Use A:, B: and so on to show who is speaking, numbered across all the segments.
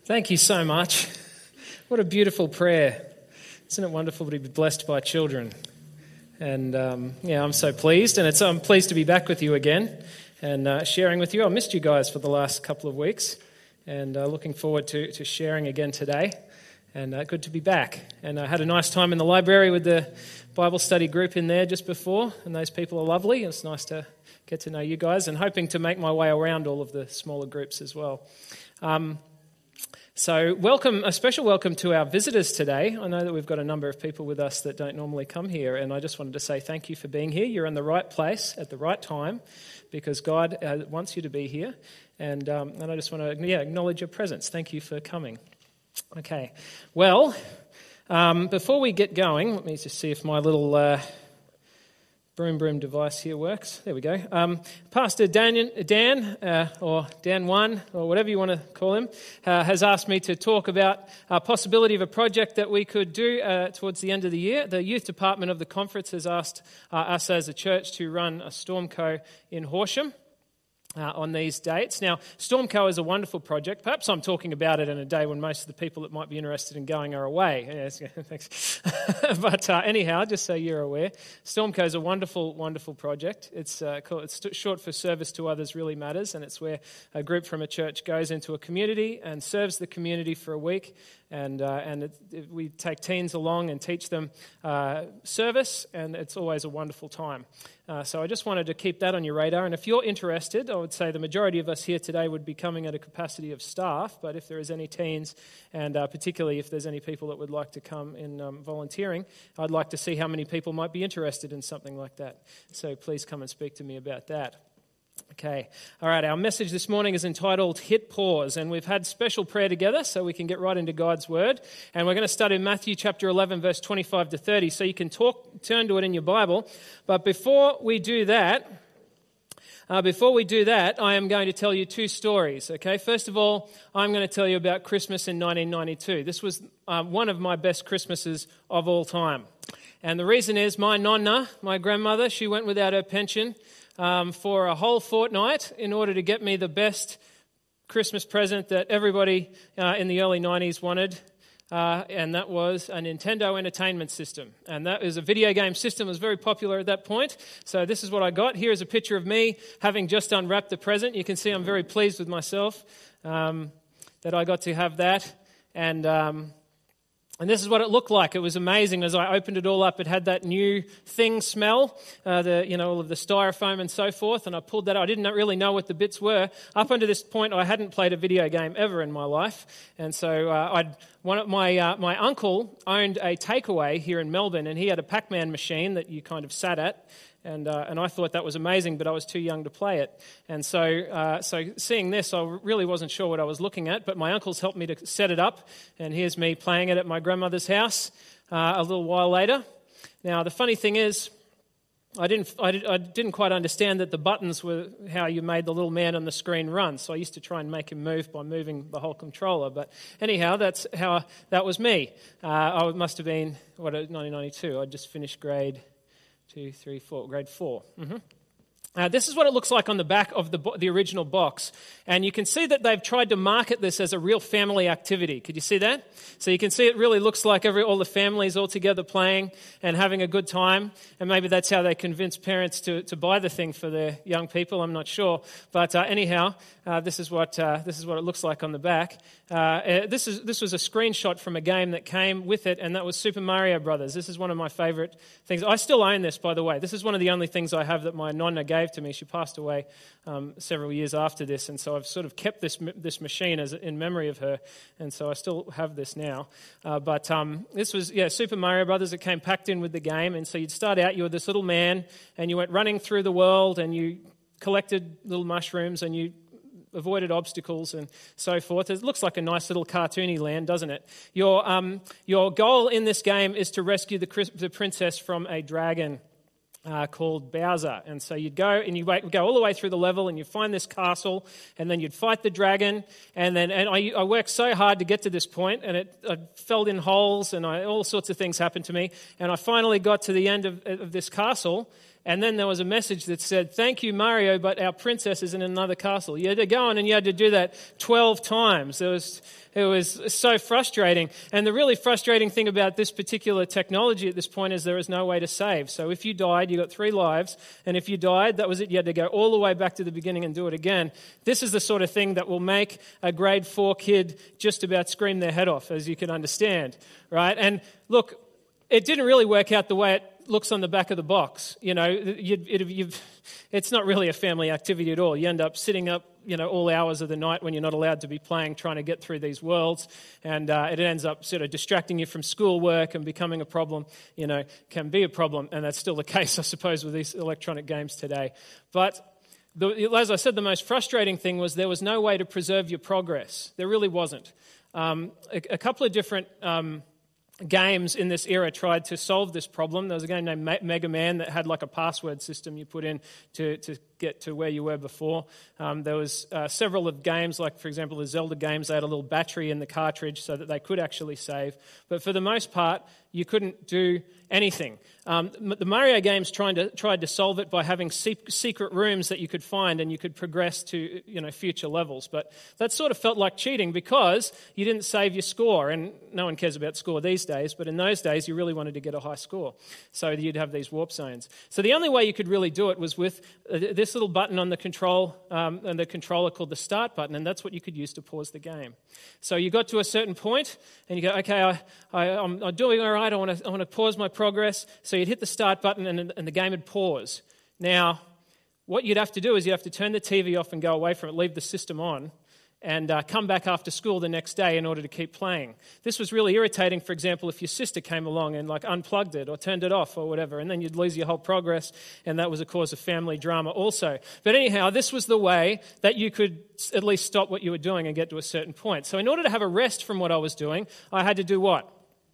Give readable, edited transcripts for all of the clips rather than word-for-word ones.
A: Thank you so much. What a beautiful prayer. Isn't it wonderful to be blessed by children? And I'm so pleased. And I'm pleased to be back with you again and sharing with you. I missed you guys for the last couple of weeks and looking forward to sharing again today. And good to be back. And I had a nice time in the library with the Bible study group in there just before. And those people are lovely. It's nice to get to know you guys and hoping to make my way around all of the smaller groups as well. So a special welcome to our visitors today. I know that we've got a number of people with us that don't normally come here, and I just wanted to say thank you for being here. You're in the right place at the right time because God wants you to be here, and I just want to acknowledge your presence. Thank you for coming. Okay, well, before we get going, let me just see if my little broom device here works. There we go. Pastor Dan, or Dan1, or whatever you want to call him, has asked me to talk about a possibility of a project that we could do towards the end of the year. The youth department of the conference has asked us as a church to run a Stormco in Horsham on these dates. Now, Stormco is a wonderful project. Perhaps I'm talking about it in a day when most of the people that might be interested in going are away. Yes, thanks. But anyhow, just so you're aware, Stormco is a wonderful, wonderful project. It's short for Service to Others Really Matters, and it's where a group from a church goes into a community and serves the community for a week. And we take teens along and teach them service, and it's always a wonderful time. So I just wanted to keep that on your radar. And if you're interested, I would say the majority of us here today would be coming at a capacity of staff, but if there is any teens, and particularly if there's any people that would like to come in volunteering, I'd like to see how many people might be interested in something like that. So please come and speak to me about that. Okay, all right, our message this morning is entitled Hit Pause, and we've had special prayer together so we can get right into God's Word, and we're going to study Matthew chapter 11, verse 25 to 30, so you can turn to it in your Bible. But before we do that, I am going to tell you two stories, okay? First of all, I'm going to tell you about Christmas in 1992. This was one of my best Christmases of all time, and the reason is my nonna, my grandmother, she went without her pension for a whole fortnight in order to get me the best Christmas present that everybody in the early 90s wanted, and that was a Nintendo Entertainment System. And that is a video game system that was very popular at that point. So this is what I got. Here is a picture of me having just unwrapped the present. You can see I'm very pleased with myself that I got to have that. And this is what it looked like. It was amazing. As I opened it all up, it had that new thing smell, all of the styrofoam and so forth. And I pulled that out. I didn't really know what the bits were. Up until this point, I hadn't played a video game ever in my life. And so my uncle owned a takeaway here in Melbourne, and he had a Pac-Man machine that you kind of sat at. And I thought that was amazing, but I was too young to play it. And so seeing this, I really wasn't sure what I was looking at, but my uncles helped me to set it up, and here's me playing it at my grandmother's house a little while later. Now, the funny thing is, I didn't quite understand that the buttons were how you made the little man on the screen run, so I used to try and make him move by moving the whole controller. But anyhow, that's how that was me. I must have been, 1992. I just finished grade 4. Mm-hmm. This is what it looks like on the back of the original box. And you can see that they've tried to market this as a real family activity. Could you see that? So you can see it really looks like all the families all together playing and having a good time. And maybe that's how they convince parents to buy the thing for their young people. I'm not sure. But anyhow, this is what it looks like on the back. This was a screenshot from a game that came with it, and that was Super Mario Brothers. This is one of my favorite things. I still own this, by the way. This is one of the only things I have that my nonna gave to me. She passed away several years after this, and so I've sort of kept this machine in memory of her, and so I still have this now. But this was Super Mario Brothers. It came packed in with the game, and so you'd start out, you were this little man, and you went running through the world, and you collected little mushrooms, and you avoided obstacles and so forth. It looks like a nice little cartoony land, doesn't it? Your goal in this game is to rescue the princess from a dragon called Bowser. And so you'd go and you go all the way through the level and you find this castle, and then you'd fight the dragon. And I worked so hard to get to this point, and I fell in holes, and all sorts of things happened to me. And I finally got to the end of this castle, And then there was a message that said, "Thank you, Mario, but our princess is in another castle." You had to go on and you had to do that 12 times. It was so frustrating. And the really frustrating thing about this particular technology at this point is there is no way to save. So if you died, you got 3 lives. And if you died, that was it. You had to go all the way back to the beginning and do it again. This is the sort of thing that will make a grade 4 kid just about scream their head off, as you can understand, right? And look, it didn't really work out the way it looks on the back of the box. You know, it's not really a family activity at all. You end up sitting up, all hours of the night when you're not allowed to be playing, trying to get through these worlds, and it ends up sort of distracting you from schoolwork and becoming a problem, can be a problem, and that's still the case, I suppose, with these electronic games today. But as I said, the most frustrating thing was there was no way to preserve your progress. There really wasn't. A couple of different games in this era tried to solve this problem. There was a game named Mega Man that had like a password system you put in to get to where you were before. There was several of games, like for example the Zelda games, they had a little battery in the cartridge so that they could actually save. But for the most part, you couldn't do anything. The Mario games tried to solve it by having secret rooms that you could find and you could progress to future levels. But that sort of felt like cheating because you didn't save your score, and no one cares about score these days. But in those days, you really wanted to get a high score, so you'd have these warp zones. So the only way you could really do it was with this little button on the control and the controller called the start button, and that's what you could use to pause the game. So you got to a certain point, and you go, okay, I'm doing all right. I want to pause my progress. So you'd hit the start button and the game would pause. Now, what you'd have to do is you have to turn the TV off and go away from it, leave the system on, and come back after school the next day in order to keep playing. This was really irritating, for example, if your sister came along and unplugged it or turned it off or whatever, and then you'd lose your whole progress, and that was a cause of family drama also. But anyhow, this was the way that you could at least stop what you were doing and get to a certain point. So in order to have a rest from what I was doing, I had to do what?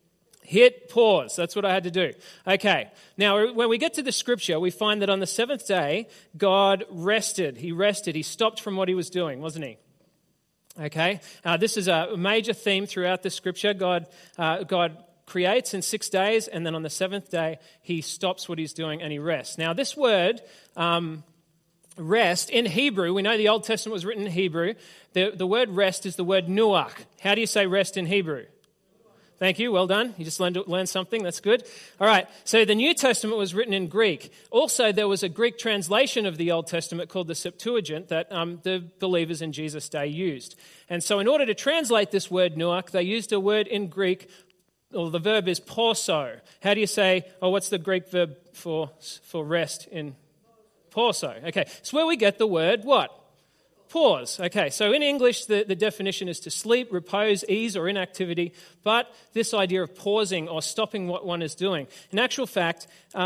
A: Hit pause. That's what I had to do. Okay. Now, when we get to the scripture, we find that on the 7th day, God rested. He rested. He stopped from what he was doing, wasn't he? Okay. This is a major theme throughout the scripture. God creates in 6 days, and then on the 7th day, he stops what he's doing and he rests. Now, this word, rest, in Hebrew, we know the Old Testament was written in Hebrew. The word rest is the word nuach. How do you say rest in Hebrew? Thank you. Well done. You just learned something. That's good. All right. So the New Testament was written in Greek. Also, there was a Greek translation of the Old Testament called the Septuagint that the believers in Jesus' day used. And so in order to translate this word nuach, they used a word in Greek, or the verb is pauso. How do you say, what's the Greek verb for rest in pauso? Okay. It's where we get the word what? Pause. Okay, so in English, the definition is to sleep, repose, ease, or inactivity, but this idea of pausing or stopping what one is doing. In actual fact,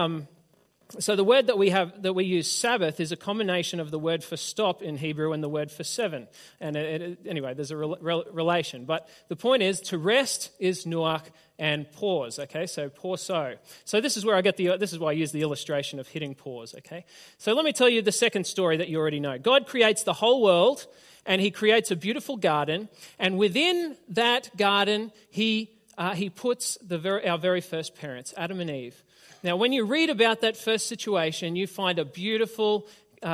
A: so the word that we use, Sabbath, is a combination of the word for stop in Hebrew and the word for 7. And anyway, there's a relation. But the point is, to rest is nuach and pause. Okay, so pauso. So this is where this is why I use the illustration of hitting pause. Okay, so let me tell you the second story that you already know. God creates the whole world, and he creates a beautiful garden, and within that garden, he puts our very first parents, Adam and Eve. Now, when you read about that first situation, you find a beautiful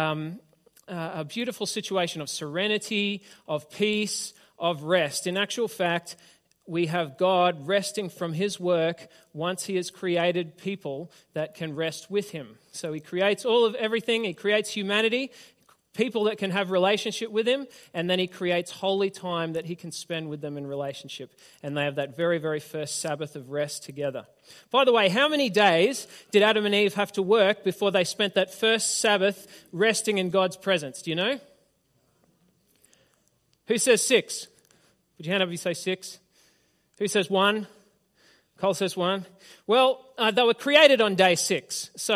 A: situation of serenity, of peace, of rest. In actual fact, we have God resting from his work once he has created people that can rest with him. So he creates everything. He creates humanity, people that can have relationship with him, and then he creates holy time that he can spend with them in relationship. And they have that very, very first Sabbath of rest together. By the way, how many days did Adam and Eve have to work before they spent that first Sabbath resting in God's presence? Do you know? Who says 6? Would you hand up if you say 6? Who says 1? Cole says 1. Well, they were created on day 6. So,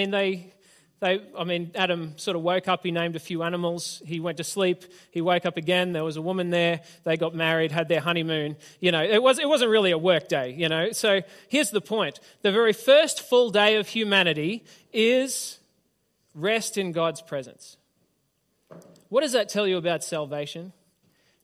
A: Adam sort of woke up, he named a few animals, he went to sleep, he woke up again, there was a woman there, they got married, had their honeymoon. It wasn't really a work day, So here's the point. The very first full day of humanity is rest in God's presence. What does that tell you about salvation?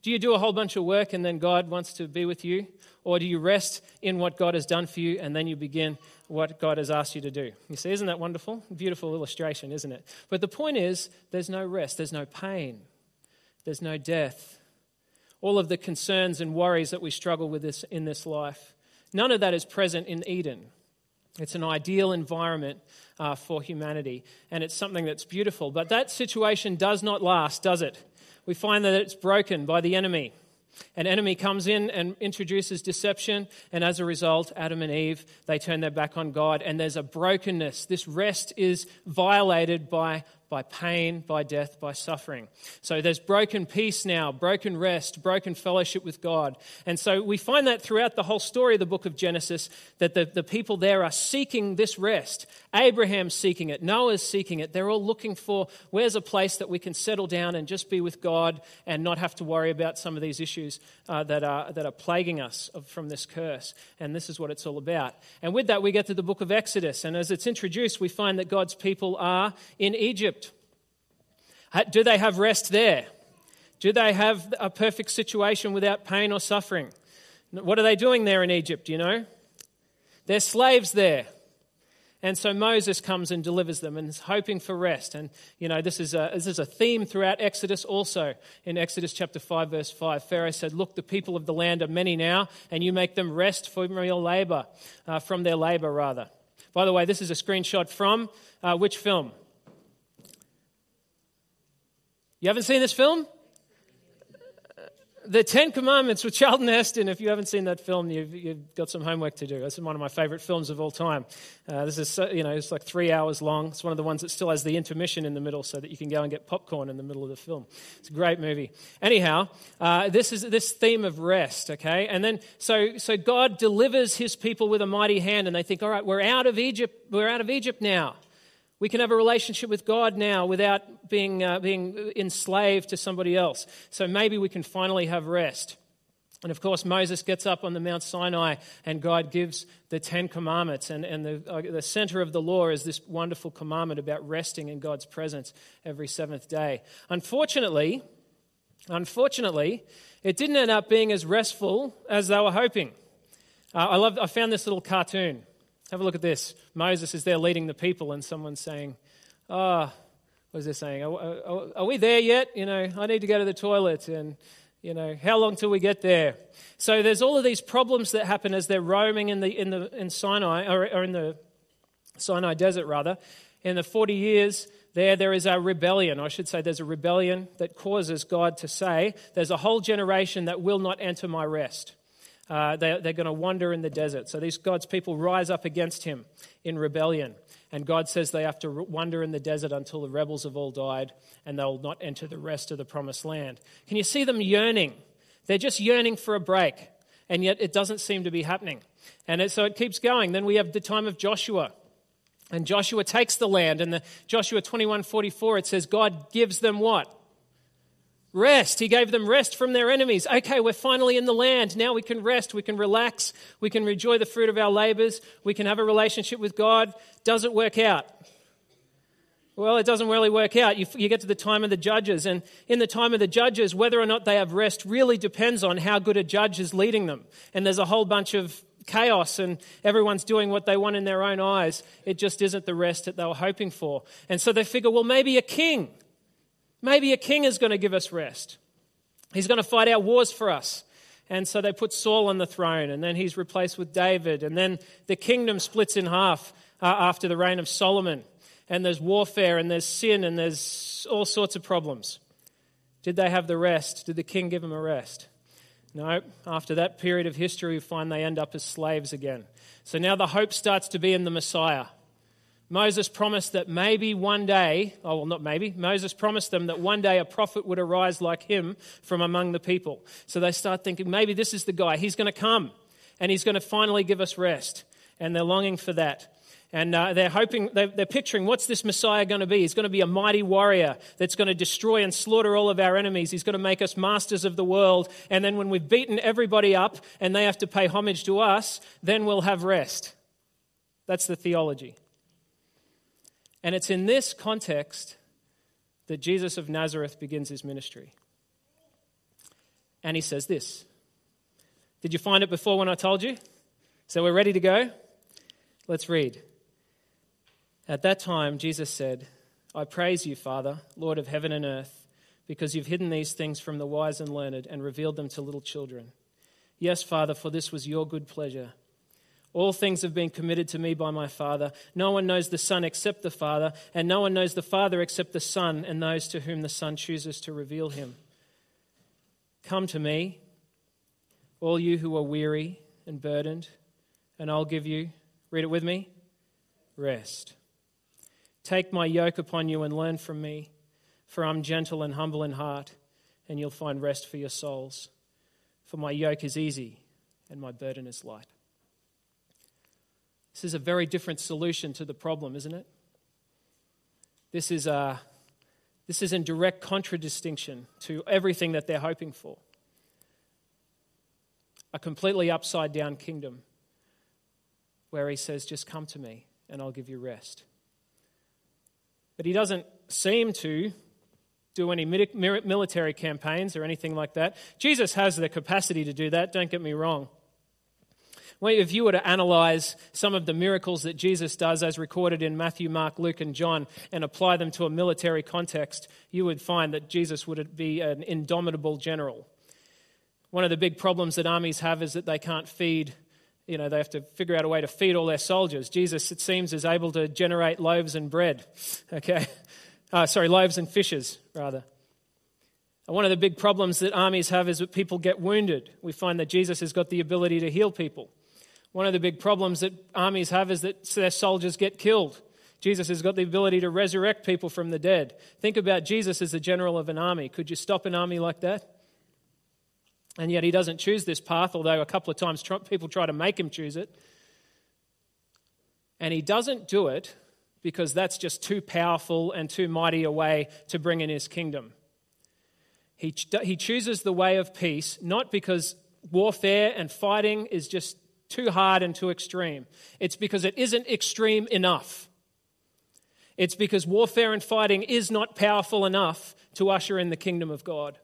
A: Do you do a whole bunch of work and then God wants to be with you? Or do you rest in what God has done for you and then you begin what God has asked you to do? You see, isn't that wonderful? Beautiful illustration, isn't it? But the point is, there's no rest, there's no pain, there's no death. All of the concerns and worries that we struggle with in this life, none of that is present in Eden. It's an ideal environment for humanity, and it's something that's beautiful. But that situation does not last, does it? We find that it's broken by the enemy. An enemy comes in and introduces deception, and as a result, Adam and Eve, they turn their back on God, and there's a brokenness. This rest is violated by pain, by death, by suffering. So there's broken peace now, broken rest, broken fellowship with God. And so we find that throughout the whole story of the book of Genesis, that the people there are seeking this rest. Abraham's seeking it, Noah's seeking it. They're all looking for, where's a place that we can settle down and just be with God and not have to worry about some of these issues that are plaguing us from this curse. And this is what it's all about. And with that, we get to the book of Exodus. And as it's introduced, we find that God's people are in Egypt. Do they have rest there? Do they have a perfect situation without pain or suffering? What are they doing there in Egypt, do you know? They're slaves there. And so Moses comes and delivers them and is hoping for rest. And, you know, this is a theme throughout Exodus also. In Exodus chapter 5, verse 5, Pharaoh said, "Look, the people of the land are many now, and you make them rest from your labor, from their labor, rather." By the way, this is a screenshot from which film? You haven't seen this film? The Ten Commandments with Charlton Heston. If you haven't seen that film, you've got some homework to do. It's one of my favorite films of all time. This is, it's like 3 hours long. It's one of the ones that still has the intermission in the middle so that you can go and get popcorn in the middle of the film. It's a great movie. Anyhow, this is this theme of rest, okay? And then, so God delivers his people with a mighty hand, and they think, all right, we're out of Egypt now. We can have a relationship with God now without being enslaved to somebody else. So maybe we can finally have rest. And of course, Moses gets up on the Mount Sinai and God gives the Ten Commandments. And the center of the law is this wonderful commandment about resting in God's presence every seventh day. Unfortunately, it didn't end up being as restful as they were hoping. I found this little cartoon. Have a look at this. Moses is there leading the people and someone's saying, what is this saying? Are we there yet? I need to go to the toilet and, how long till we get there? So there's all of these problems that happen as they're roaming in Sinai, or in the Sinai desert rather. In the 40 years there is a rebellion. I should say there's a rebellion that causes God to say, there's a whole generation that will not enter my rest. They're going to wander in the desert. So these God's people rise up against him in rebellion. And God says they have to wander in the desert until the rebels have all died and they'll not enter the rest of the promised land. Can you see them yearning? They're just yearning for a break. And yet it doesn't seem to be happening. And so it keeps going. Then we have the time of Joshua. And Joshua takes the land. And the Joshua 21:44, it says God gives them what? Rest. He gave them rest from their enemies. Okay, we're finally in the land. Now we can rest. We can relax. We can enjoy the fruit of our labors. We can have a relationship with God. Does it work out? Well, it doesn't really work out. You get to the time of the judges. And in the time of the judges, whether or not they have rest really depends on how good a judge is leading them. And there's a whole bunch of chaos and everyone's doing what they want in their own eyes. It just isn't the rest that they were hoping for. And so they figure, well, maybe a king is going to give us rest. He's going to fight our wars for us. And so they put Saul on the throne, and then he's replaced with David. And then the kingdom splits in half after the reign of Solomon. And there's warfare, and there's sin, and there's all sorts of problems. Did they have the rest? Did the king give them a rest? No. After that period of history, we find they end up as slaves again. So now the hope starts to be in the Messiah. Moses promised that maybe one day, Moses promised them that one day a prophet would arise like him from among the people. So they start thinking, maybe this is the guy. He's going to come and he's going to finally give us rest. And they're longing for that. And they're picturing, what's this Messiah going to be? He's going to be a mighty warrior that's going to destroy and slaughter all of our enemies. He's going to make us masters of the world. And then when we've beaten everybody up and they have to pay homage to us, then we'll have rest. That's the theology. And it's in this context that Jesus of Nazareth begins his ministry. And he says this. Did you find it before when I told you? So we're ready to go? Let's read. At that time, Jesus said, I praise you, Father, Lord of heaven and earth, because you've hidden these things from the wise and learned and revealed them to little children. Yes, Father, for this was your good pleasure. All things have been committed to me by my Father. No one knows the Son except the Father, and no one knows the Father except the Son and those to whom the Son chooses to reveal him. Come to me, all you who are weary and burdened, and I'll give you, read it with me, rest. Take my yoke upon you and learn from me, for I'm gentle and humble in heart, and you'll find rest for your souls. For my yoke is easy and my burden is light. This is a very different solution to the problem, isn't it? This is in direct contradistinction to everything that they're hoping for. A completely upside down kingdom where he says, just come to me and I'll give you rest. But he doesn't seem to do any military campaigns or anything like that. Jesus has the capacity to do that, don't get me wrong. Well, if you were to analyze some of the miracles that Jesus does as recorded in Matthew, Mark, Luke, and John and apply them to a military context, you would find that Jesus would be an indomitable general. One of the big problems that armies have is that they can't feed, they have to figure out a way to feed all their soldiers. Jesus, it seems, is able to generate loaves and bread. Loaves and fishes, rather. And one of the big problems that armies have is that people get wounded. We find that Jesus has got the ability to heal people. One of the big problems that armies have is that their soldiers get killed. Jesus has got the ability to resurrect people from the dead. Think about Jesus as the general of an army. Could you stop an army like that? And yet he doesn't choose this path, although a couple of times people try to make him choose it. And he doesn't do it because that's just too powerful and too mighty a way to bring in his kingdom. He chooses the way of peace, not because warfare and fighting is just too hard and too extreme. It's because it isn't extreme enough. It's because warfare and fighting is not powerful enough to usher in the kingdom of God.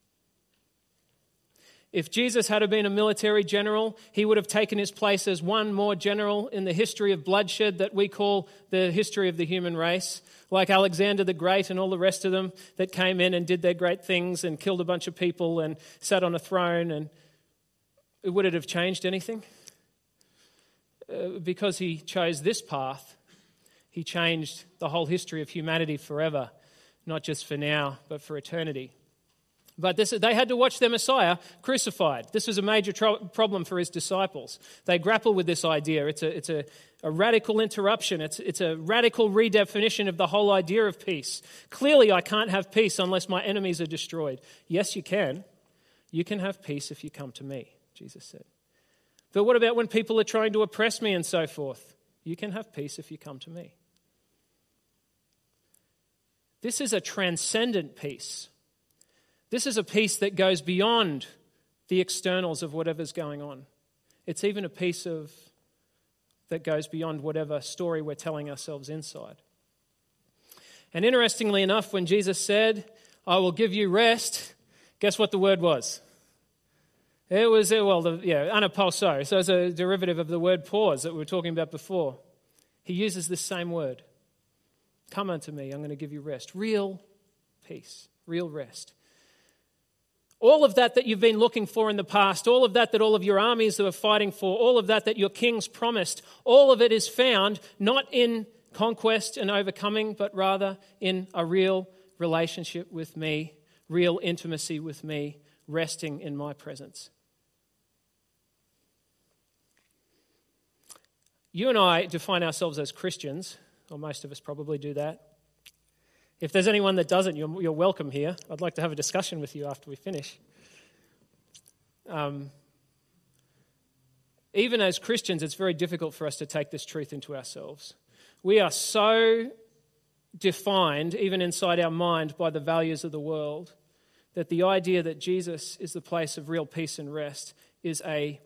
A: If Jesus had been a military general, he would have taken his place as one more general in the history of bloodshed that we call the history of the human race, like Alexander the Great and all the rest of them that came in and did their great things and killed a bunch of people and sat on a throne. And would it have changed anything? Because he chose this path, he changed the whole history of humanity forever, not just for now, but for eternity. But they had to watch their Messiah crucified. This was a major problem for his disciples. They grapple with this idea. It's a radical interruption. It's a radical redefinition of the whole idea of peace. Clearly, I can't have peace unless my enemies are destroyed. Yes, you can. You can have peace if you come to me, Jesus said. But what about when people are trying to oppress me and so forth? You can have peace if you come to me. This is a transcendent peace. This is a peace that goes beyond the externals of whatever's going on. It's even a peace that goes beyond whatever story we're telling ourselves inside. And interestingly enough, when Jesus said, I will give you rest, guess what the word was? It was, anapauso. So it's a derivative of the word pause that we were talking about before. He uses this same word. Come unto me, I'm going to give you rest. Real peace, real rest. All of that you've been looking for in the past, all of that all of your armies are fighting for, all of that your kings promised, all of it is found not in conquest and overcoming, but rather in a real relationship with me, real intimacy with me, resting in my presence. You and I define ourselves as Christians, or most of us probably do that. If there's anyone that doesn't, you're welcome here. I'd like to have a discussion with you after we finish. Even as Christians, it's very difficult for us to take this truth into ourselves. We are so defined, even inside our mind, by the values of the world, that the idea that Jesus is the place of real peace and rest is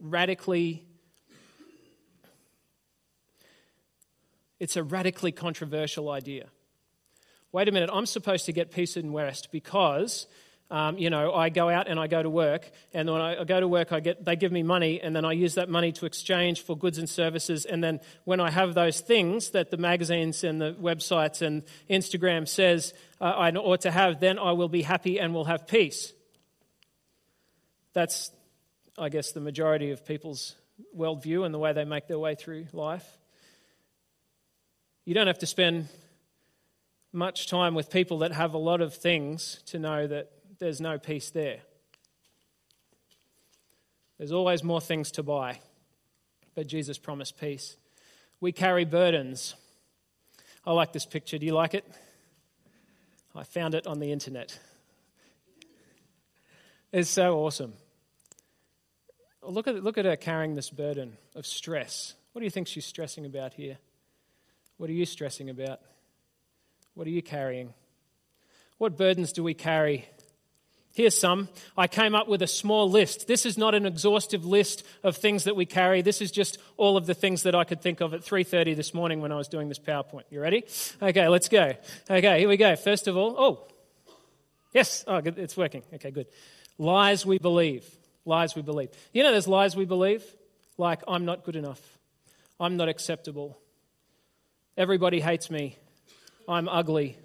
A: it's a radically controversial idea. Wait a minute, I'm supposed to get peace and rest because I go out and I go to work, and when I go to work, they give me money, and then I use that money to exchange for goods and services, and then when I have those things that the magazines and the websites and Instagram says I ought to have, then I will be happy and will have peace. That's, I guess, the majority of people's worldview and the way they make their way through life. You don't have to spend much time with people that have a lot of things to know that there's no peace there. There's always more things to buy, but Jesus promised peace. We carry burdens. I like this picture. Do you like it? I found it on the internet. It's so awesome. Look at her carrying this burden of stress. What do you think she's stressing about here? What are you stressing about? What are you carrying? What burdens do we carry? Here's some. I came up with a small list. This is not an exhaustive list of things that we carry. This is just all of the things that I could think of at 3:30 this morning when I was doing this PowerPoint. You ready? Okay, let's go. Okay, here we go. First of all, yes. Oh, good. It's working. Okay, good. Lies we believe. Lies we believe. You know there's lies we believe? Like, I'm not good enough. I'm not acceptable. Everybody hates me. I'm ugly.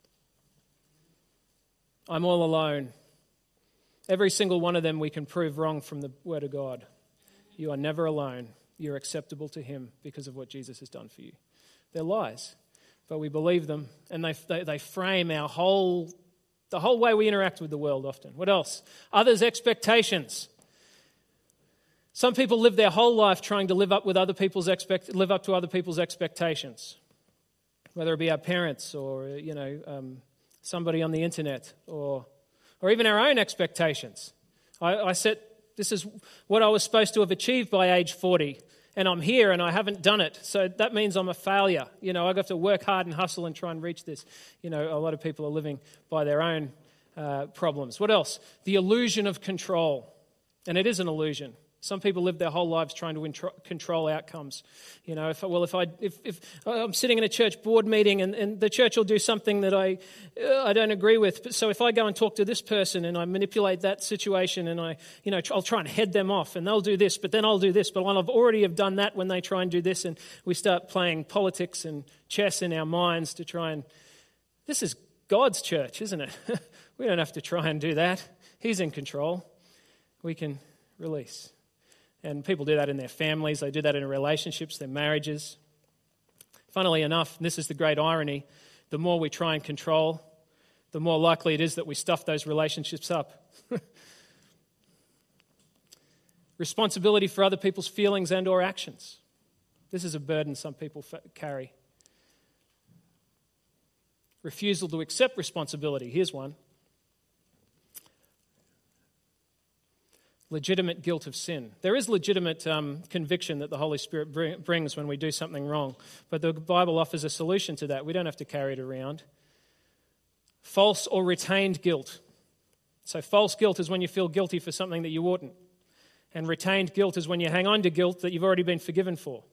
A: I'm all alone. Every single one of them we can prove wrong from the Word of God. You are never alone. You're acceptable to Him because of what Jesus has done for you. They're lies, but we believe them, and they frame the whole way we interact with the world often. What else? Others' expectations. Some people live their whole life trying to live up to other people's expectations, whether it be our parents or somebody on the internet or even our own expectations. I set this is what I was supposed to have achieved by age 40, and I'm here and I haven't done it, so that means I'm a failure. I have to work hard and hustle and try and reach this. A lot of people are living by their own problems. What else? The illusion of control, and it is an illusion. Some people live their whole lives trying to control outcomes. If I'm sitting in a church board meeting and the church will do something that I don't agree with, so if I go and talk to this person and I manipulate that situation and I'll try and head them off, and they'll do this, but then I'll do this, but I've already have done that when they try and do this, and we start playing politics and chess in our minds to try and. This is God's church, isn't it? We don't have to try and do that. He's in control. We can release. And people do that in their families. They do that in relationships, their marriages. Funnily enough, and this is the great irony, the more we try and control, the more likely it is that we stuff those relationships up. Responsibility for other people's feelings and or actions. This is a burden some people carry. Refusal to accept responsibility. Here's one. Legitimate guilt of sin. There is legitimate conviction that the Holy Spirit brings when we do something wrong, but the Bible offers a solution to that. We don't have to carry it around. False or retained guilt. So false guilt is when you feel guilty for something that you oughtn't, and retained guilt is when you hang on to guilt that you've already been forgiven for.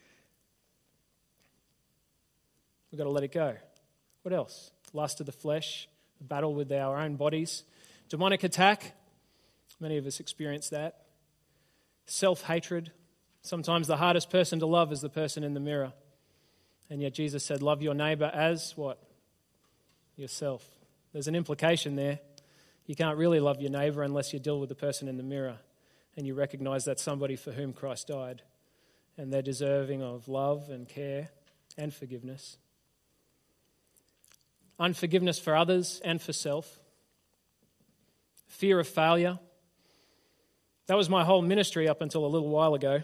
A: We've got to let it go. What else? Lust of the flesh, the battle with our own bodies, demonic attack. Many of us experience that. Self-hatred. Sometimes the hardest person to love is the person in the mirror. And yet Jesus said, love your neighbour as what? Yourself. There's an implication there. You can't really love your neighbour unless you deal with the person in the mirror and you recognise that's somebody for whom Christ died and they're deserving of love and care and forgiveness. Unforgiveness for others and for self. Fear of failure. That was my whole ministry up until a little while ago.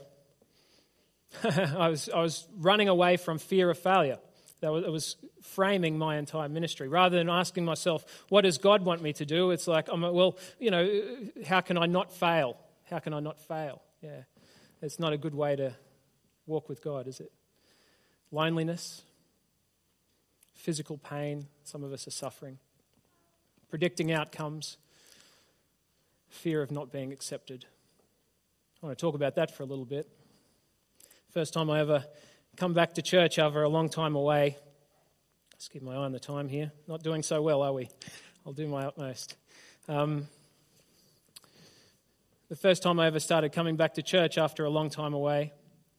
A: I was running away from fear of failure. It was framing my entire ministry. Rather than asking myself, what does God want me to do? It's like, how can I not fail? How can I not fail? Yeah, it's not a good way to walk with God, is it? Loneliness, physical pain. Some of us are suffering. Predicting outcomes. Fear of not being accepted. I want to talk about that for a little bit. First time I ever come back to church after a long time away. Let's keep my eye on the time here. Not doing so well, are we? I'll do my utmost. The first time I ever started coming back to church after a long time away,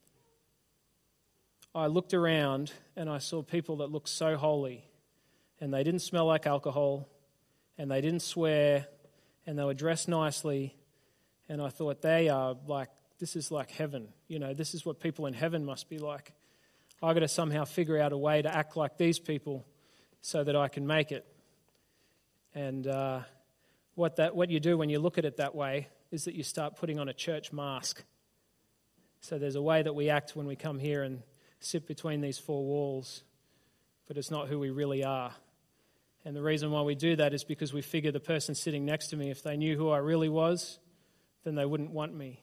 A: I looked around and I saw people that looked so holy, and they didn't smell like alcohol, and they didn't swear, and they were dressed nicely, and I thought, this is like heaven. This is what people in heaven must be like. I've got to somehow figure out a way to act like these people so that I can make it. And what you do when you look at it that way is that you start putting on a church mask. So there's a way that we act when we come here and sit between these four walls, but it's not who we really are. And the reason why we do that is because we figure the person sitting next to me, if they knew who I really was, then they wouldn't want me.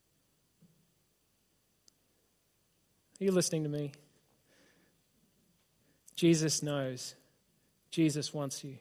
A: Are you listening to me? Jesus knows. Jesus wants you.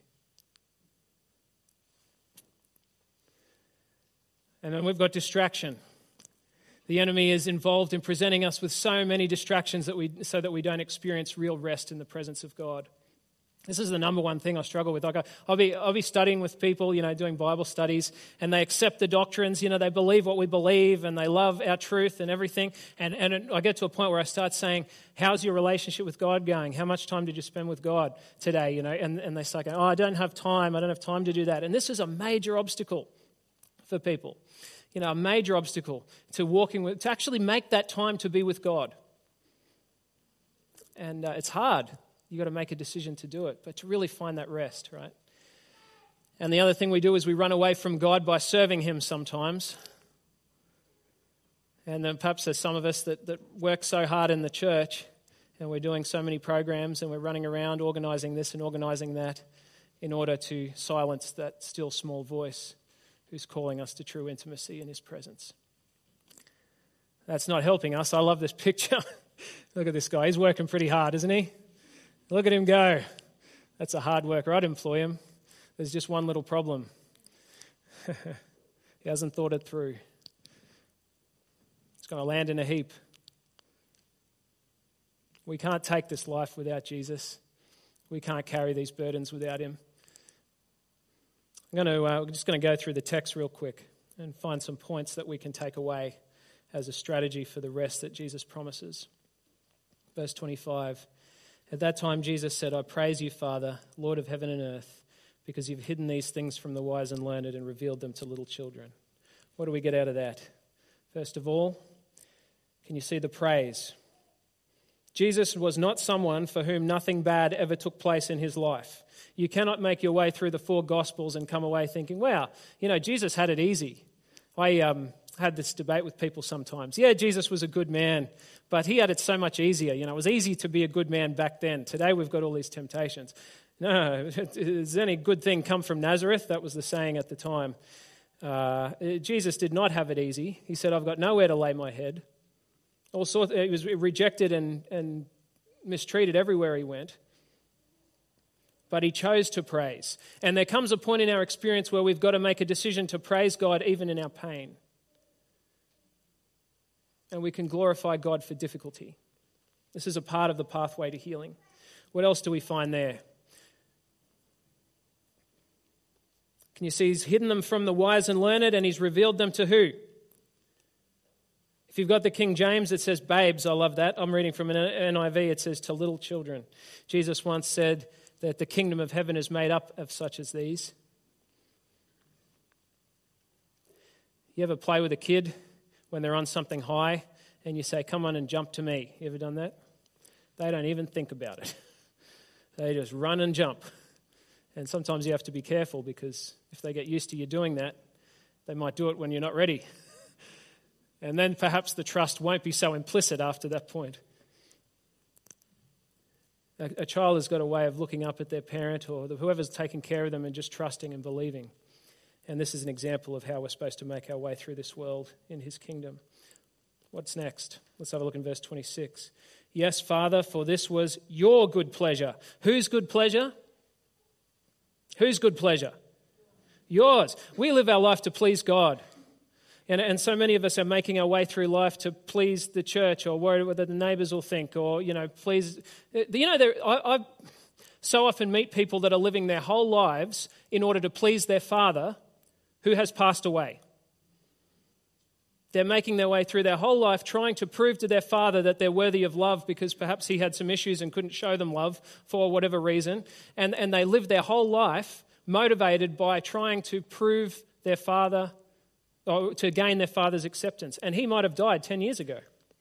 A: And then we've got distraction. The enemy is involved in presenting us with so many distractions so that we don't experience real rest in the presence of God. This is the number one thing I struggle with. I'll be studying with people, doing Bible studies, and they accept the doctrines, they believe what we believe, and they love our truth and everything. And I get to a point where I start saying, how's your relationship with God going? How much time did you spend with God today? And they start going, I don't have time to do that. And this is a major obstacle for people. A major obstacle to actually make that time to be with God. And it's hard. You've got to make a decision to do it, but to really find that rest, right? And the other thing we do is we run away from God by serving Him sometimes. And then perhaps there's some of us that work so hard in the church, and we're doing so many programs, and we're running around organising this and organising that in order to silence that still small voice who's calling us to true intimacy in His presence. That's not helping us. I love this picture. Look at this guy. He's working pretty hard, isn't he? Look at him go. That's a hard worker. I'd employ him. There's just one little problem. He hasn't thought it through. It's going to land in a heap. We can't take this life without Jesus. We can't carry these burdens without Him. We're just going to go through the text real quick and find some points that we can take away as a strategy for the rest that Jesus promises. Verse 25. At that time Jesus said, I praise you, Father, Lord of heaven and earth, because you've hidden these things from the wise and learned and revealed them to little children. What do we get out of that? First of all, can you see the praise? Jesus was not someone for whom nothing bad ever took place in his life. You cannot make your way through the four Gospels and come away thinking, wow, Jesus had it easy. I had this debate with people sometimes. Yeah, Jesus was a good man, but he had it so much easier. It was easy to be a good man back then. Today we've got all these temptations. No, does any good thing come from Nazareth? That was the saying at the time. Jesus did not have it easy. He said, I've got nowhere to lay my head. He was rejected and mistreated everywhere he went. But he chose to praise. And there comes a point in our experience where we've got to make a decision to praise God even in our pain. And we can glorify God for difficulty. This is a part of the pathway to healing. What else do we find there? Can you see he's hidden them from the wise and learned, and he's revealed them to who? If you've got the King James, it says babes. I love that. I'm reading from an NIV. It says to little children. Jesus once said that the kingdom of heaven is made up of such as these. You ever play with a kid when they're on something high and you say, come on and jump to me? You ever done that? They don't even think about it. They just run and jump. And sometimes you have to be careful because if they get used to you doing that, they might do it when you're not ready. And then perhaps the trust won't be so implicit after that point. A child has got a way of looking up at their parent or whoever's taking care of them and just trusting and believing. And this is an example of how we're supposed to make our way through this world in his kingdom. What's next? Let's have a look in verse 26. Yes, Father, for this was your good pleasure. Whose good pleasure? Whose good pleasure? Yours. We live our life to please God. And so many of us are making our way through life to please the church or worry whether the neighbours will think or, please. so often meet people that are living their whole lives in order to please their father who has passed away. They're making their way through their whole life trying to prove to their father that they're worthy of love because perhaps he had some issues and couldn't show them love for whatever reason. And they live their whole life motivated by trying to prove their father or to gain their father's acceptance. And he might have died 10 years ago.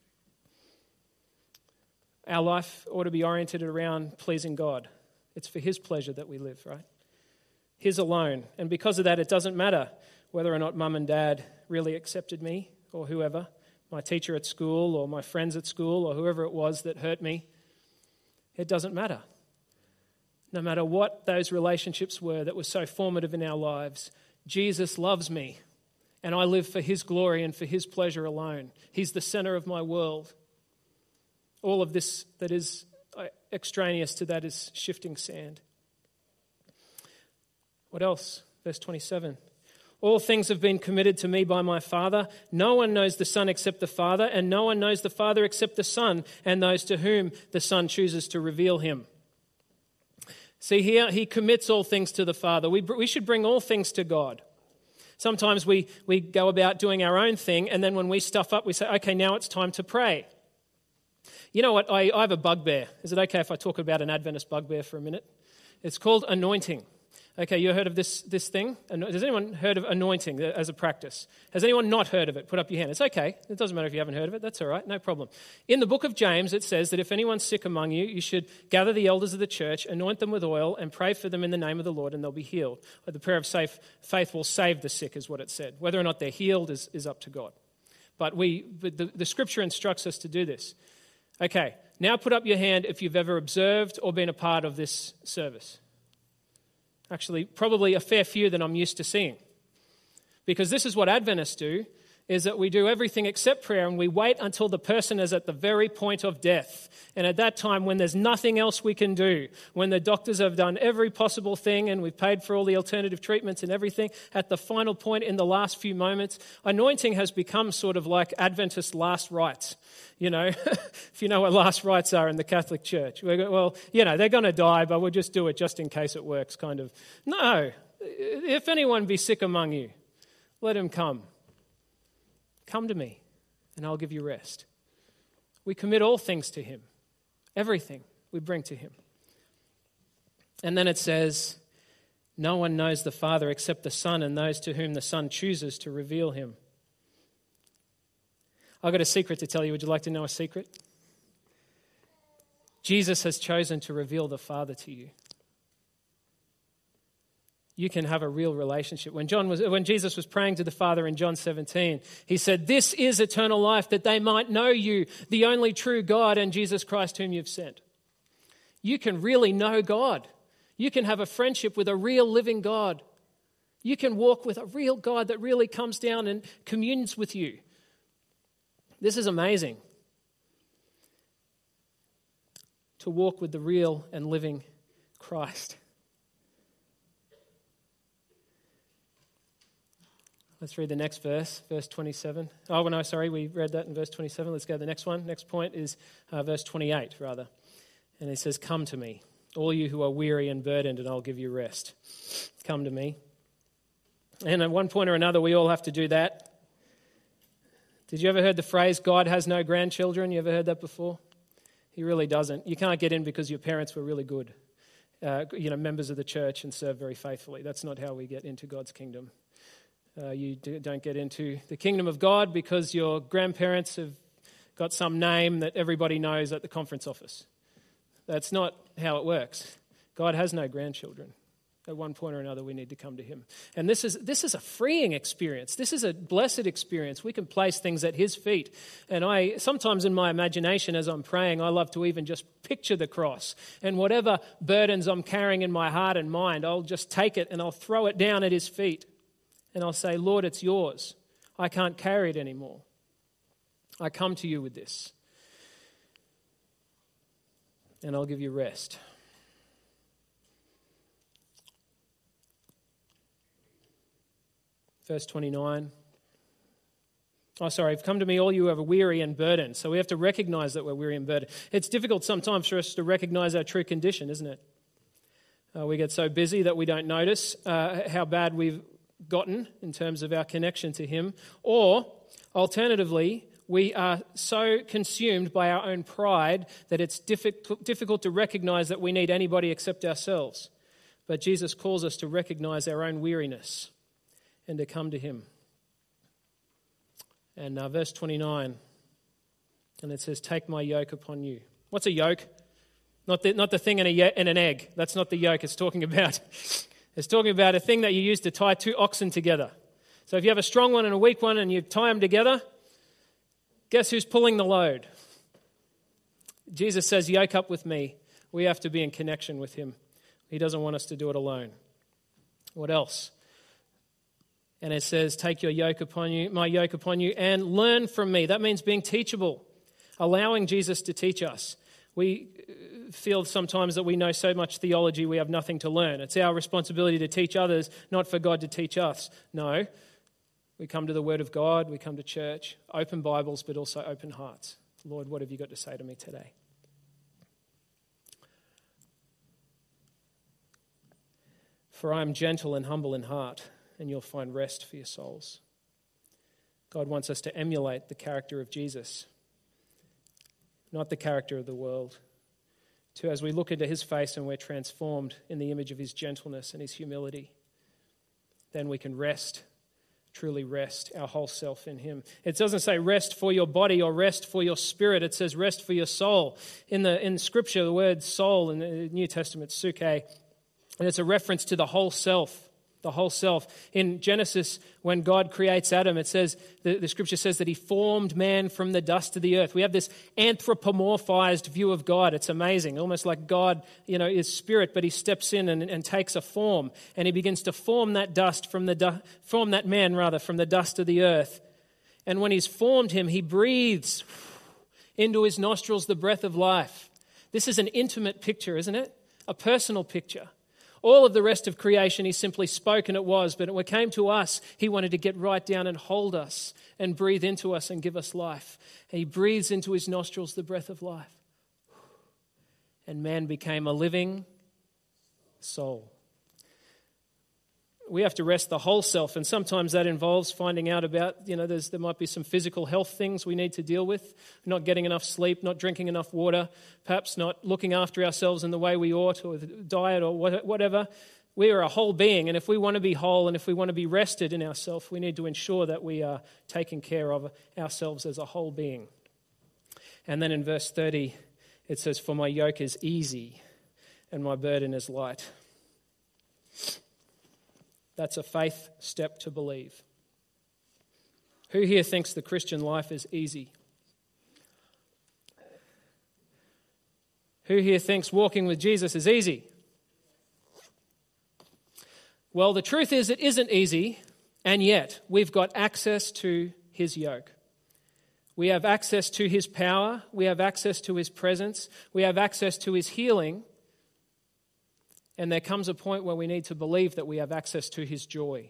A: Our life ought to be oriented around pleasing God. It's for his pleasure that we live, right? His alone. And because of that, it doesn't matter whether or not mum and dad really accepted me or whoever, my teacher at school or my friends at school or whoever it was that hurt me. It doesn't matter. No matter what those relationships were that were so formative in our lives, Jesus loves me and I live for his glory and for his pleasure alone. He's the center of my world. All of this that is extraneous to that is shifting sand. What else? Verse 27. All things have been committed to me by my Father. No one knows the Son except the Father, and no one knows the Father except the Son, and those to whom the Son chooses to reveal him. See here, he commits all things to the Father. We should bring all things to God. Sometimes we go about doing our own thing, and then when we stuff up, we say, okay, now it's time to pray. You know what? I have a bugbear. Is it okay if I talk about an Adventist bugbear for a minute? It's called anointing. Okay, you heard of this thing? Has anyone heard of anointing as a practice? Has anyone not heard of it? Put up your hand. It's okay. It doesn't matter if you haven't heard of it. That's all right. No problem. In the book of James, it says that if anyone's sick among you, you should gather the elders of the church, anoint them with oil, and pray for them in the name of the Lord, and they'll be healed. The prayer of faith will save the sick, is what it said. Whether or not they're healed is up to God. But the Scripture instructs us to do this. Okay, now put up your hand if you've ever observed or been a part of this service. Actually, probably a fair few that I'm used to seeing. Because this is what Adventists do, is that we do everything except prayer and we wait until the person is at the very point of death. And at that time, when there's nothing else we can do, when the doctors have done every possible thing and we've paid for all the alternative treatments and everything, at the final point in the last few moments, anointing has become sort of like Adventist last rites. You know, if you know what last rites are in the Catholic Church. Well, you know, they're going to die, but we'll just do it just in case it works, kind of. No, if anyone be sick among you, let him come. Come to me, and I'll give you rest. We commit all things to him. Everything we bring to him. And then it says, no one knows the Father except the Son and those to whom the Son chooses to reveal him. I've got a secret to tell you. Would you like to know a secret? Jesus has chosen to reveal the Father to you. You can have a real relationship. When Jesus was praying to the Father in John 17, he said, this is eternal life, that they might know you, the only true God, and Jesus Christ whom you've sent. You can really know God. You can have a friendship with a real living God. You can walk with a real God that really comes down and communes with you. This is amazing. To walk with the real and living Christ. Let's read the next verse, verse 27. Oh, no, sorry, we read that in verse 27. Let's go to the next one. Next point is verse 28, rather. And it says, come to me, all you who are weary and burdened, and I'll give you rest. Come to me. And at one point or another, we all have to do that. Did you ever heard the phrase, God has no grandchildren? You ever heard that before? He really doesn't. You can't get in because your parents were really good, members of the church and serve very faithfully. That's not how we get into God's kingdom. You don't get into the kingdom of God because your grandparents have got some name that everybody knows at the conference office. That's not how it works. God has no grandchildren. At one point or another, we need to come to him. And this is a freeing experience. This is a blessed experience. We can place things at his feet. And sometimes in my imagination as I'm praying, I love to even just picture the cross. And whatever burdens I'm carrying in my heart and mind, I'll just take it and I'll throw it down at his feet. And I'll say, Lord, it's yours. I can't carry it anymore. I come to you with this. And I'll give you rest. Verse 29. Come to me, all you who are weary and burdened. So we have to recognize that we're weary and burdened. It's difficult sometimes for us to recognize our true condition, isn't it? We get so busy that we don't notice how bad we've gotten in terms of our connection to him. Or, alternatively, we are so consumed by our own pride that it's difficult to recognize that we need anybody except ourselves. But Jesus calls us to recognize our own weariness and to come to him. And verse 29, and it says, "Take my yoke upon you." What's a yoke? Not the thing in an egg. That's not the yoke it's talking about. It's talking about a thing that you use to tie two oxen together. So if you have a strong one and a weak one and you tie them together, guess who's pulling the load? Jesus says, "Yoke up with me." We have to be in connection with him. He doesn't want us to do it alone. What else? And it says, "Take your yoke upon you, my yoke upon you, and learn from me." That means being teachable, allowing Jesus to teach us. We feel sometimes that we know so much theology we have nothing to learn. It's our responsibility to teach others, not for God to teach us. No, we come to the Word of God, we come to church, open Bibles, but also open hearts. Lord, what have you got to say to me today? "For I am gentle and humble in heart, and you'll find rest for your souls." God wants us to emulate the character of Jesus, not the character of the world. To, as we look into his face and we're transformed in the image of his gentleness and his humility, then we can rest, truly rest our whole self in him. It doesn't say rest for your body or rest for your spirit. It says rest for your soul. In Scripture, the word soul in the New Testament, suke, and it's a reference to the whole self. The whole self. In Genesis, when God creates Adam, it says, the Scripture says that he formed man from the dust of the earth. We have this anthropomorphized view of God. It's amazing, almost like God, is spirit, but he steps in and takes a form, and he begins to form that dust from that man from the dust of the earth. And when he's formed him, he breathes into his nostrils the breath of life. This is an intimate picture, isn't it? A personal picture. All of the rest of creation, he simply spoke and it was. But when it came to us, he wanted to get right down and hold us and breathe into us and give us life. And he breathes into his nostrils the breath of life. And man became a living soul. We have to rest the whole self, and sometimes that involves finding out about, there might be some physical health things we need to deal with, not getting enough sleep, not drinking enough water, perhaps not looking after ourselves in the way we ought, or diet or whatever. We are a whole being, and if we want to be whole and if we want to be rested in ourselves, we need to ensure that we are taking care of ourselves as a whole being. And then in verse 30, it says, "For my yoke is easy and my burden is light." That's a faith step to believe. Who here thinks the Christian life is easy? Who here thinks walking with Jesus is easy? Well, the truth is it isn't easy, and yet we've got access to his yoke. We have access to his power. We have access to his presence. We have access to his healing. And there comes a point where we need to believe that we have access to his joy.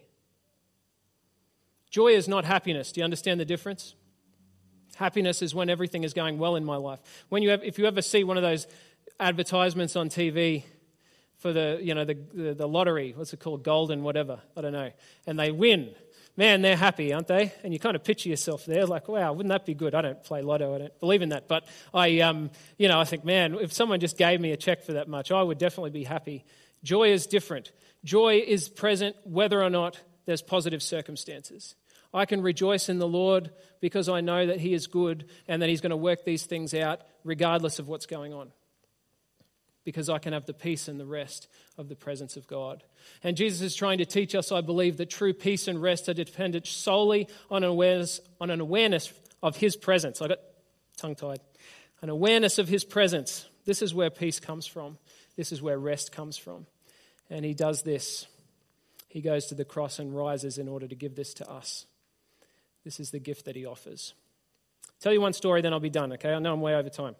A: Joy is not happiness. Do you understand the difference? Happiness is when everything is going well in my life. If you ever see one of those advertisements on TV for the lottery, what's it called, golden whatever, I don't know, and they win. Man, they're happy, aren't they? And you kind of picture yourself there like, wow, wouldn't that be good? I don't play lotto, I don't believe in that. But I think, man, if someone just gave me a check for that much, I would definitely be happy. Joy is different. Joy is present whether or not there's positive circumstances. I can rejoice in the Lord because I know that he is good and that he's going to work these things out regardless of what's going on. Because I can have the peace and the rest of the presence of God. And Jesus is trying to teach us, I believe, that true peace and rest are dependent solely on an awareness of his presence. I got tongue-tied. An awareness of his presence. This is where peace comes from. This is where rest comes from. And he does this. He goes to the cross and rises in order to give this to us. This is the gift that he offers. Tell you one story, then I'll be done, okay? I know I'm way over time.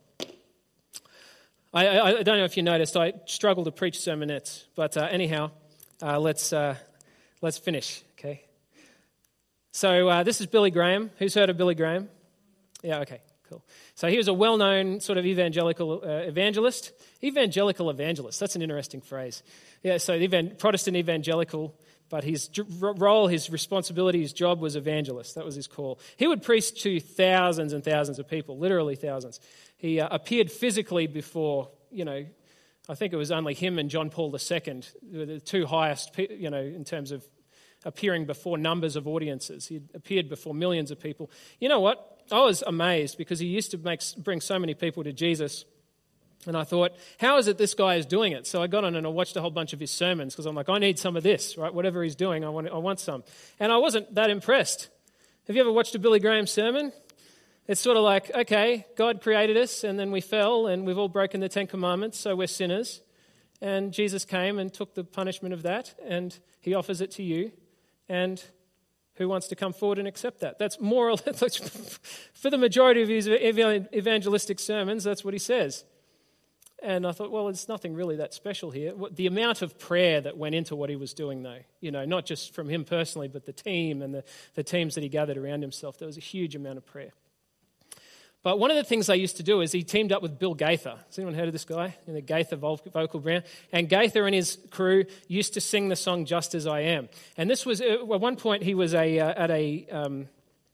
A: I don't know if you noticed, I struggle to preach sermonettes, but anyhow, let's finish, okay? So this is Billy Graham. Who's heard of Billy Graham? Yeah, okay, Cool. So he was a well-known sort of evangelical evangelist. Evangelical evangelist, that's an interesting phrase. Yeah, so Protestant evangelical, but his role, his responsibility, his job was evangelist. That was his call. He would preach to thousands and thousands of people, literally thousands. He appeared physically before, I think it was only him and John Paul II, the two highest, in terms of appearing before numbers of audiences. He appeared before millions of people. You know what? I was amazed because he used to bring so many people to Jesus. And I thought, how is it this guy is doing it? So I got on and I watched a whole bunch of his sermons because I'm like, I need some of this, right? Whatever he's doing, I want some. And I wasn't that impressed. Have you ever watched a Billy Graham sermon? It's sort of like, okay, God created us and then we fell and we've all broken the 10 Commandments, so we're sinners. And Jesus came and took the punishment of that and he offers it to you. And who wants to come forward and accept that? That's more or less, for the majority of his evangelistic sermons, that's what he says. And I thought, well, there's nothing really that special here. The amount of prayer that went into what he was doing, though, not just from him personally, but the team and the teams that he gathered around himself, there was a huge amount of prayer. But one of the things they used to do is he teamed up with Bill Gaither. Has anyone heard of this guy? In the Gaither vocal band. And Gaither and his crew used to sing the song "Just As I Am." And this was at one point he was running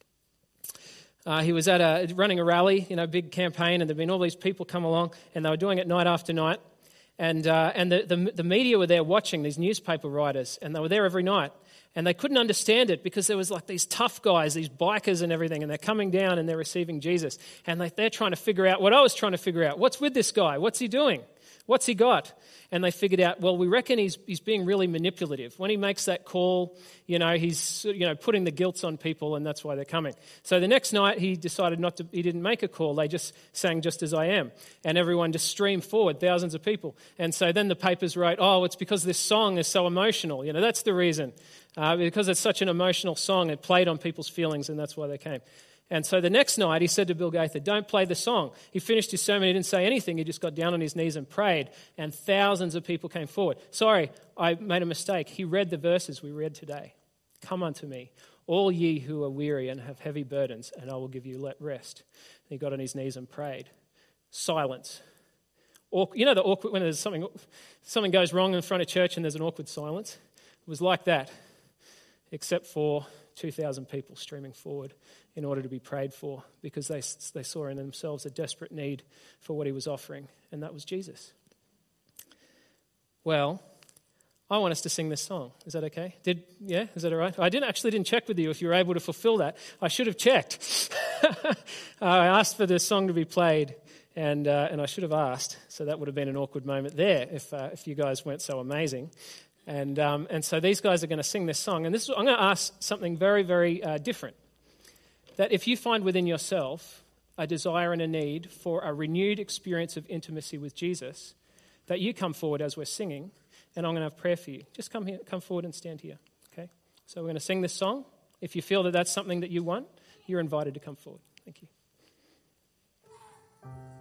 A: a rally, big campaign, and there'd been all these people come along, and they were doing it night after night. And the media were there watching, these newspaper writers, and they were there every night. And they couldn't understand it because there was like these tough guys, these bikers and everything, and they're coming down and they're receiving Jesus. And they're trying to figure out what I was trying to figure out. What's with this guy? What's he doing? What's he got? And they figured out, well, we reckon he's being really manipulative. When he makes that call, he's putting the guilt on people, and that's why they're coming. So the next night he decided he didn't make a call. They just sang "Just As I Am." And everyone just streamed forward, thousands of people. And so then the papers wrote, oh, it's because this song is so emotional. That's the reason. Because it's such an emotional song, it played on people's feelings, and that's why they came. And so the next night, he said to Bill Gaither, don't play the song. He finished his sermon, he didn't say anything, he just got down on his knees and prayed, and thousands of people came forward. Sorry, I made a mistake. He read the verses we read today. Come unto me, all ye who are weary and have heavy burdens, and I will give you rest. And he got on his knees and prayed. Silence. The awkward, when there's something goes wrong in front of church and there's an awkward silence? It was like that, except for 2,000 people streaming forward in order to be prayed for because they saw in themselves a desperate need for what he was offering, and that was Jesus. Well, I want us to sing this song. Is that okay? Is that all right? I didn't check with you if you were able to fulfill that. I should have checked. I asked for this song to be played, and I should have asked, so that would have been an awkward moment there if you guys weren't so amazing. And so these guys are going to sing this song. And I'm going to ask something very, very different. That if you find within yourself a desire and a need for a renewed experience of intimacy with Jesus, that you come forward as we're singing, and I'm going to have prayer for you. Just come forward and stand here, okay? So we're going to sing this song. If you feel that that's something that you want, you're invited to come forward. Thank you.